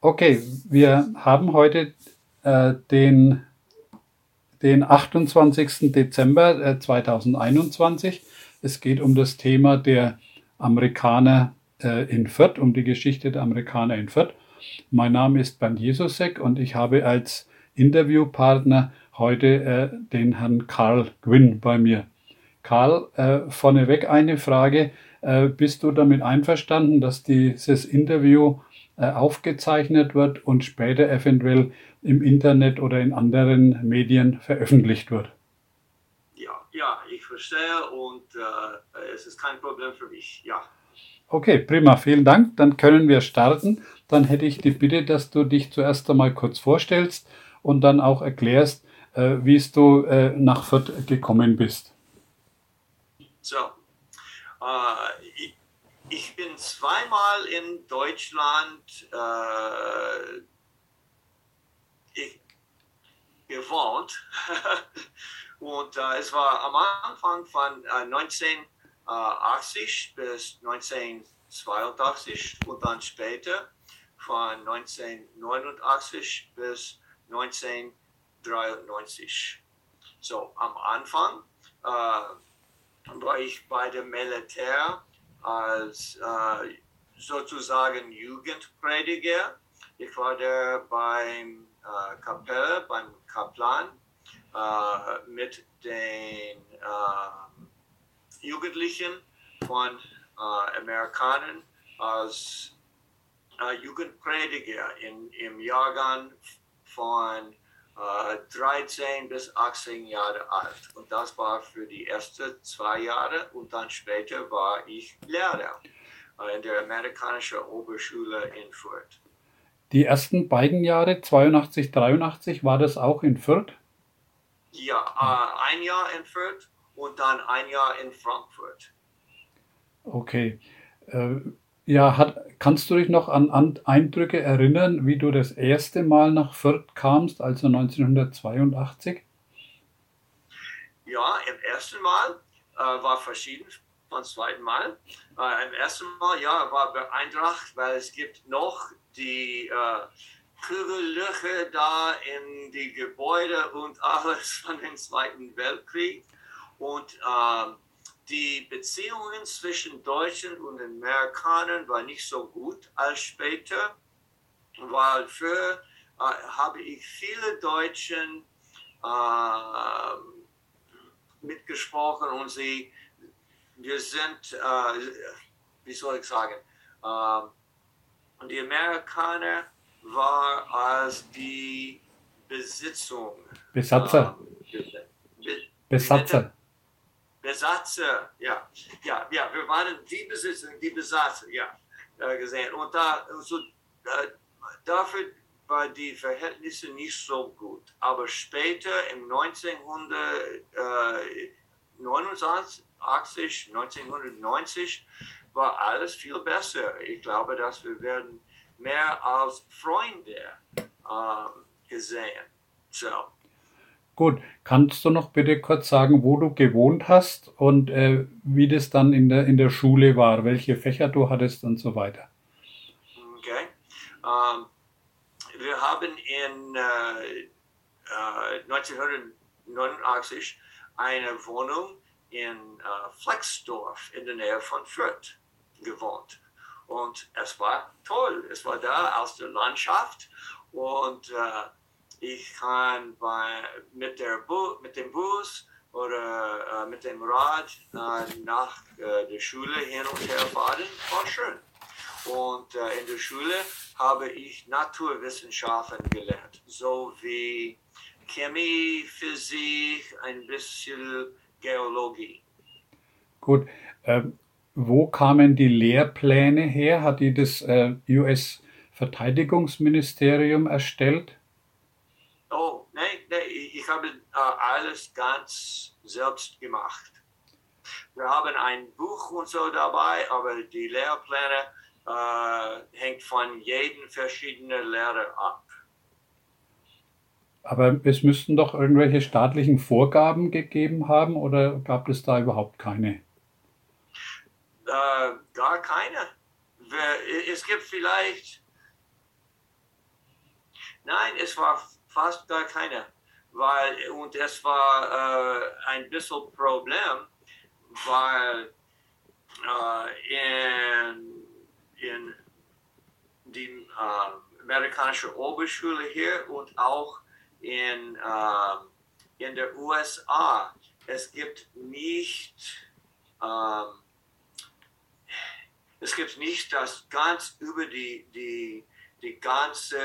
Okay, wir haben heute den 28. Dezember 2021. Es geht um das Thema der Amerikaner in Fürth, um die Geschichte der Amerikaner in Fürth. Mein Name ist Bernd Jesosek und ich habe als Interviewpartner heute den Herrn Karl Gwynn bei mir. Karl, vorneweg eine Frage. Bist du damit einverstanden, dass dieses Interview aufgezeichnet wird und später eventuell im Internet oder in anderen Medien veröffentlicht wird? Ja, ich verstehe und es ist kein Problem für mich. Ja. Okay, prima, vielen Dank. Dann können wir starten. Dann hätte ich die Bitte, dass du dich zuerst einmal kurz vorstellst und dann auch erklärst, wie du nach Fürth gekommen bist. So, ich bin zweimal in Deutschland gewohnt und es war am Anfang von 1980 bis 1982 und dann später von 1989 bis 1993. So, am Anfang war ich bei dem Militär als sozusagen Jugendprediger. Ich war da beim Kapelle, beim Kaplan mit den Jugendlichen von Amerikanern als Jugendprediger im Jahrgang von 13 bis 18 Jahre alt. Und das war für die ersten 2 Jahre und dann später war ich Lehrer in der amerikanischen Oberschule in Fürth. Die ersten beiden Jahre, 82, 83, war das auch in Fürth? Ja, ein Jahr in Fürth und dann ein Jahr in Frankfurt. Okay. Ja, kannst du dich noch an Eindrücke erinnern, wie du das erste Mal nach Fürth kamst, also 1982? Ja, im ersten Mal war verschieden vom zweiten Mal. Im ersten Mal, ja, war beeindruckt, weil es gibt noch die Kugellöcher da in die Gebäude und alles von dem Zweiten Weltkrieg. Und die Beziehungen zwischen Deutschen und Amerikanern waren nicht so gut als später, weil für habe ich viele Deutschen mitgesprochen und wir sind, wie soll ich sagen, die Amerikaner war als die Besitzung. Besatzer. Besatzer. Besatzer, ja, wir waren die Besitzer, die Besatzer, ja, gesehen. Und dafür waren die Verhältnisse nicht so gut. Aber später, im 1989, war alles viel besser. Ich glaube, dass wir werden mehr als Freunde gesehen. So. Gut, kannst du noch bitte kurz sagen, wo du gewohnt hast und wie das dann in der Schule war, welche Fächer du hattest und so weiter? Okay. Wir haben in 1989 eine Wohnung in Flexdorf in der Nähe von Fürth gewohnt. Und es war toll. Es war da aus der Landschaft und ich kann mit dem Bus oder mit dem Rad nach der Schule hin und her fahren. War schön. Und in der Schule habe ich Naturwissenschaften gelernt, so wie Chemie, Physik, ein bisschen Geologie. Gut, wo kamen die Lehrpläne her? Hat die das US-Verteidigungsministerium erstellt? Oh, nee, ich habe alles ganz selbst gemacht. Wir haben ein Buch und so dabei, aber die Lehrpläne hängt von jedem verschiedenen Lehrer ab. Aber es müssten doch irgendwelche staatlichen Vorgaben gegeben haben oder gab es da überhaupt keine? Gar keine. Es gibt vielleicht Nein, es war fast gar keine, und es war ein bisschen Problem, weil in die amerikanische Oberschule hier und auch in der USA, es gibt ähm, nicht das ganz über die ganze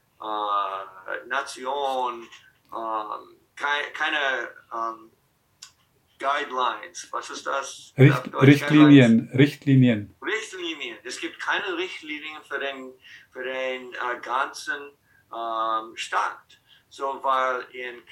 Nation, keine Guidelines. Was ist das? Richtlinien, Richtlinien. Richtlinien. Es gibt keine Richtlinien für den ganzen Staat. So, weil in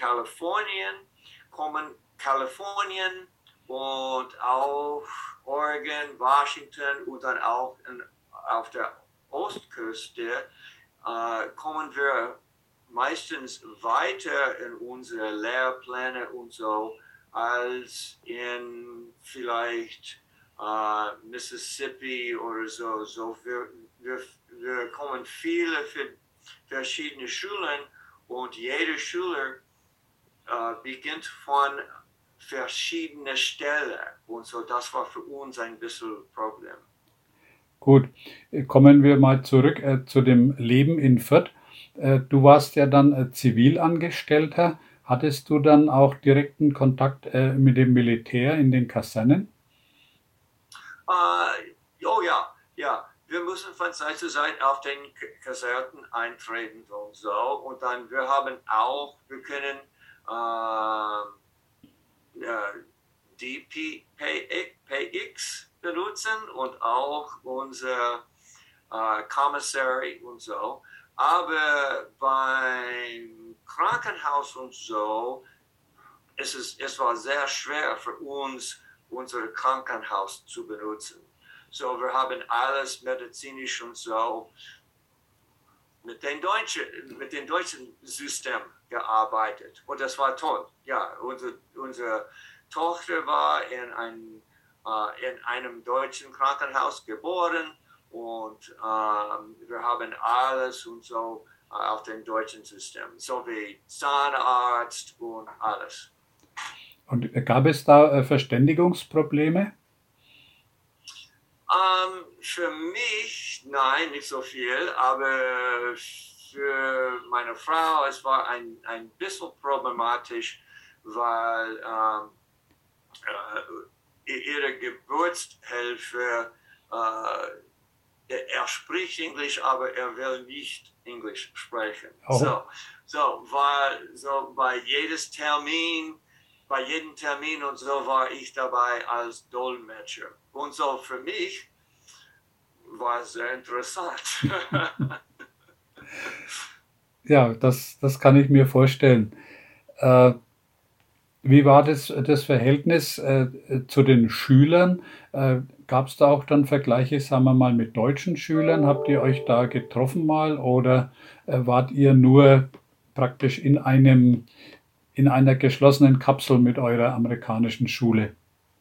Kalifornien und auch Oregon, Washington und dann auch auf der Ostküste kommen wir meistens weiter in unsere Lehrpläne und so als in vielleicht Mississippi oder so. Wir kommen viele für verschiedene Schulen und jede Schule beginnt von verschiedenen Stellen. Und so, das war für uns ein bisschen ein Problem. Gut, kommen wir mal zurück zu dem Leben in Fürth. Du warst ja dann Zivilangestellter. Hattest du dann auch direkten Kontakt mit dem Militär in den Kasernen? Oh ja, ja. Wir müssen von Zeit zu Zeit auf den Kasernen eintreten und so. Und dann wir können DPX benutzen und auch unser Commissary und so. Aber beim Krankenhaus und so, es war sehr schwer für uns, unser Krankenhaus zu benutzen. So, wir haben alles medizinisch und so mit dem deutschen System gearbeitet. Und das war toll. Ja, unsere Tochter war in einem deutschen Krankenhaus geboren und wir haben alles und so auf dem deutschen System, so wie Zahnarzt und alles. Und gab es da Verständigungsprobleme? Für mich, nein, nicht so viel, aber für meine Frau, es war ein bisschen problematisch, weil ihre Geburtshelfer, er spricht Englisch, aber er will nicht Englisch sprechen. Oh. So bei jedem Termin und so war ich dabei als Dolmetscher. Und so für mich war es sehr interessant. Ja, das kann ich mir vorstellen. Wie war das Verhältnis zu den Schülern? Gab es da auch dann Vergleiche, sagen wir mal, mit deutschen Schülern? Habt ihr euch da getroffen mal oder wart ihr nur praktisch in einer geschlossenen Kapsel mit eurer amerikanischen Schule?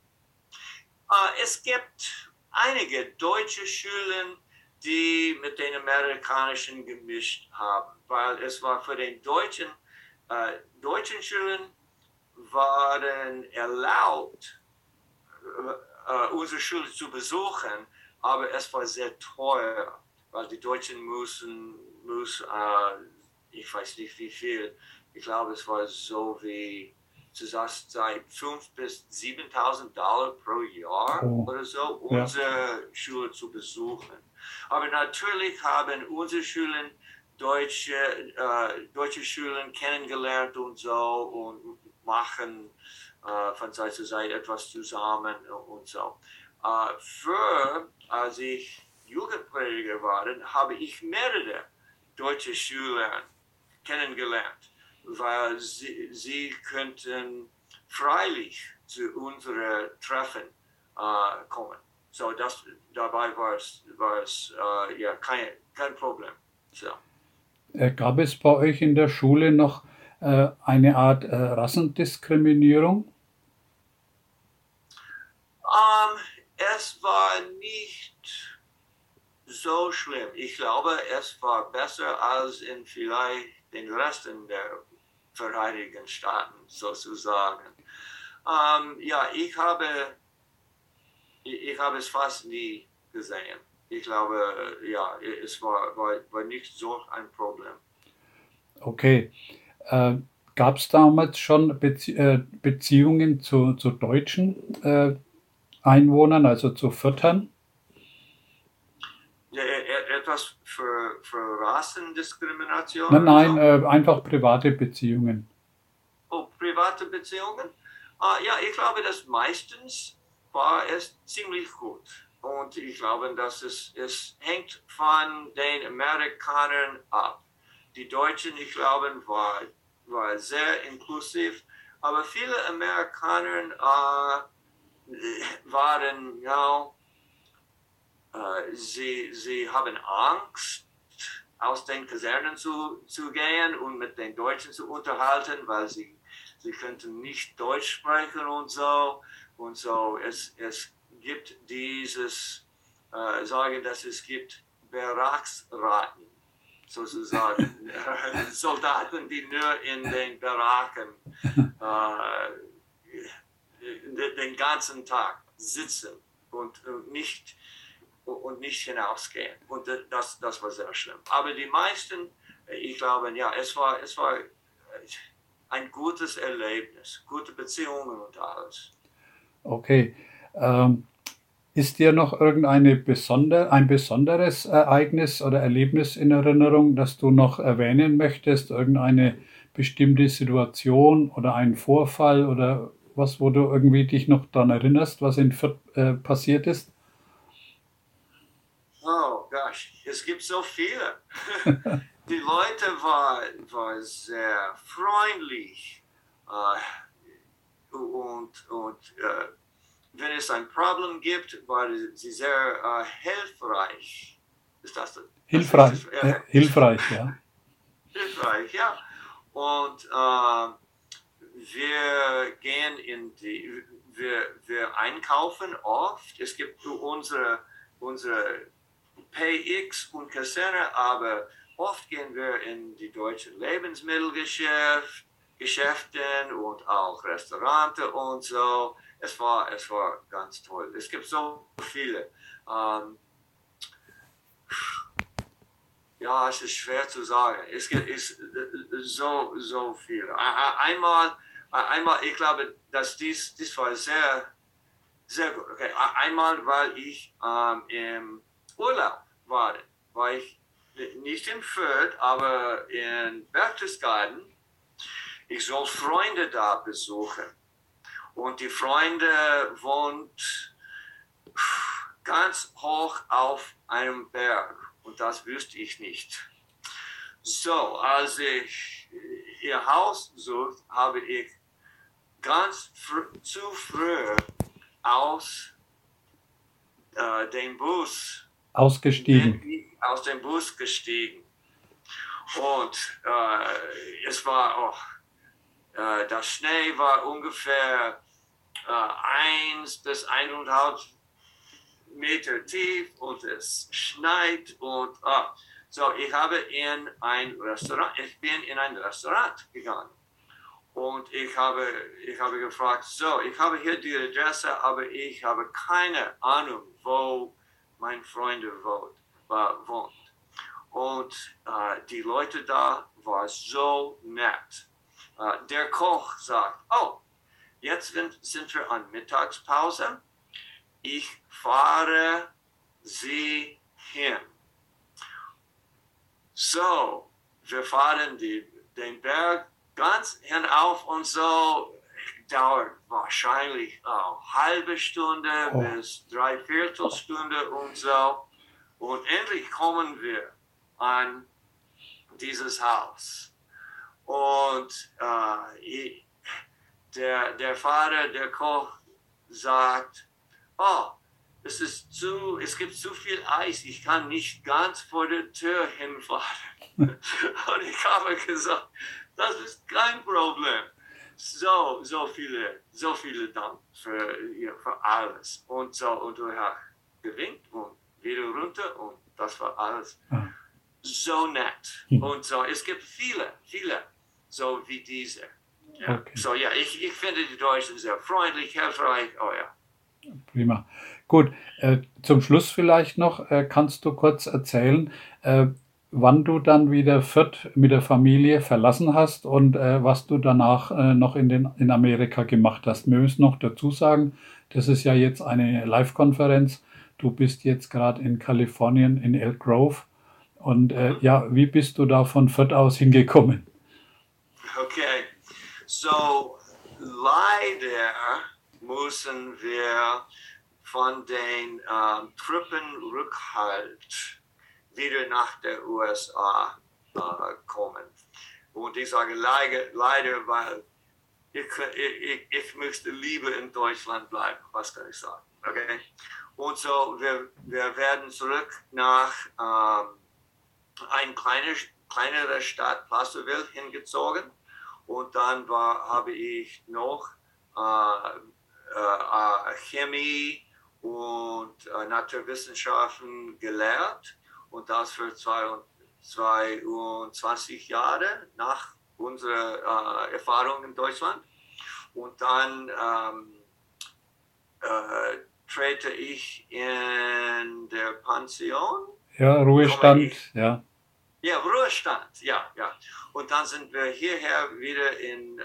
Es gibt einige deutsche Schulen, die mit den amerikanischen gemischt haben, weil es war für den deutschen Schulen waren erlaubt, unsere Schule zu besuchen, aber es war sehr teuer, weil die Deutschen müssen ich weiß nicht wie viel, ich glaube es war so wie zurzeit 5.000 bis 7.000 Dollar pro Jahr oder so, Ja. unsere Schule zu besuchen. Aber natürlich haben unsere Schulen deutsche Schulen kennengelernt und so und machen von Zeit zu Zeit etwas zusammen und so. Als ich Jugendprediger war, habe ich mehrere deutsche Schulen kennengelernt, weil sie könnten freilich zu unseren Treffen kommen. So dabei war es ja kein Problem. So. Gab es bei euch in der Schule noch eine Art Rassendiskriminierung? Es war nicht so schlimm. Ich glaube, es war besser als in vielleicht den Resten der Vereinigten Staaten sozusagen. Ja, ich habe es fast nie gesehen. Ich glaube, ja, es war nicht so ein Problem. Okay. Gab es damals schon Beziehungen zu deutschen Einwohnern, also zu Fürtern? Ja, etwas für Rassendiskrimination Nein, oder nein, so? einfach private Beziehungen. Oh, private Beziehungen? Ja, ich glaube, dass meistens war es ziemlich gut. Und ich glaube, dass es hängt von den Amerikanern ab. Die Deutschen, ich glaube, war sehr inklusiv, aber viele Amerikaner waren, ja, sie haben Angst, aus den Kasernen zu gehen und mit den Deutschen zu unterhalten, weil sie könnten nicht Deutsch sprechen und so. Und so, es gibt dieses, sagen, dass es gibt Baracksraten, sozusagen. Soldaten, die nur in den Baracken den ganzen Tag sitzen und nicht hinausgehen. Und das war sehr schlimm. Aber die meisten, ich glaube, ja, es war ein gutes Erlebnis, gute Beziehungen und alles. Okay. Ist dir noch ein besonderes Ereignis oder Erlebnis in Erinnerung, das du noch erwähnen möchtest? Irgendeine bestimmte Situation oder ein Vorfall oder was, wo du irgendwie dich noch daran erinnerst, was in Fürth passiert ist? Oh gosh, es gibt so viele. Die Leute war sehr freundlich und wenn es ein Problem gibt, war sie sehr hilfreich. Ist das Hilfreich, richtig? Ja, hilfreich, ja. hilfreich, ja. Und wir gehen wir einkaufen oft. Es gibt unsere PX und Kaserne, aber oft gehen wir in die deutschen Lebensmittelgeschäften und auch Restaurants und so. Es war ganz toll. Es gibt so viele. Ähm, ja, es ist schwer zu sagen. Es gibt so viele. Einmal, ich glaube, dass dies war sehr gut. Okay. Einmal, weil ich im Urlaub war ich nicht in Fürth, aber in Berchtesgaden. Ich soll Freunde da besuchen. Und die Freunde wohnt ganz hoch auf einem Berg. Und das wüsste ich nicht. So, als ich ihr Haus suchte, habe ich zu früh aus dem Bus Ausgestiegen. aus dem Bus gestiegen. Und es war auch, der Schnee war ungefähr 1 bis 1,5 Meter tief und es schneit und so ich bin in ein Restaurant gegangen und ich habe gefragt, so ich habe hier die Adresse, aber ich habe keine Ahnung, wo mein Freund wohnt. Und die Leute da waren so nett. Der Koch sagt, oh, jetzt sind wir an Mittagspause. Ich fahre Sie hin. So, wir fahren den Berg ganz hinauf und so. Dauert wahrscheinlich eine halbe Stunde Oh, bis dreiviertel Stunde und so. Und endlich kommen wir an dieses Haus. Und der Vater, der Koch, sagt, oh, es gibt zu viel Eis, ich kann nicht ganz vor der Tür hinfahren. Und ich habe gesagt, das ist kein Problem. So viele Dank für alles. Und so, und du hast gewinkt und wieder runter und das war alles Ah. so nett. Und so, es gibt viele so wie diese. Ja. Okay. So ja, ich finde die Deutschen sehr freundlich, hilfreich. Oh ja. Prima. Gut, zum Schluss vielleicht noch, kannst du kurz erzählen, wann du dann wieder Fürth mit der Familie verlassen hast und was du danach noch in Amerika gemacht hast. Wir müssen noch dazu sagen, das ist ja jetzt eine Live-Konferenz. Du bist jetzt gerade in Kalifornien, in Elk Grove. Und ja, wie bist du da von Fürth aus hingekommen? Okay, so leider müssen wir von den Truppenrückhalt wieder nach der USA kommen. Und ich sage leider, weil ich möchte lieber in Deutschland bleiben. Was kann ich sagen? Okay? Und so, wir werden zurück nach eine kleinere Stadt, Placerville, hingezogen. Und dann habe ich noch Chemie und Naturwissenschaften gelehrt. Und das für 22 Jahre nach unserer Erfahrung in Deutschland. Und dann trete ich in der Pension. Ja, Ruhestand, ja. Ja, Ruhestand, ja. Und dann sind wir hierher wieder in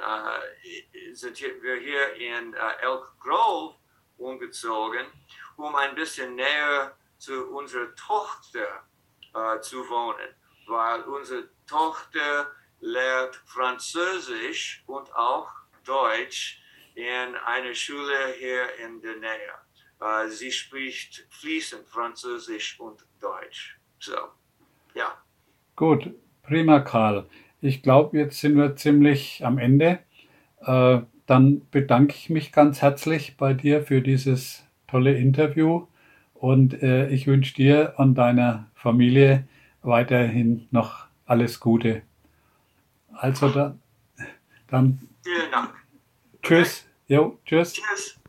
Elk Grove umgezogen, um ein bisschen näher zu unserer Tochter zu wohnen, weil unsere Tochter lernt Französisch und auch Deutsch in einer Schule hier in der Nähe. Sie spricht fließend Französisch und Deutsch. So, ja. Gut, prima, Karl. Ich glaube, jetzt sind wir ziemlich am Ende. Dann bedanke ich mich ganz herzlich bei dir für dieses tolle Interview und ich wünsche dir und deiner Familie weiterhin noch alles Gute. Also dann Vielen Dank. tschüss. Jo, tschüss. Tschüss.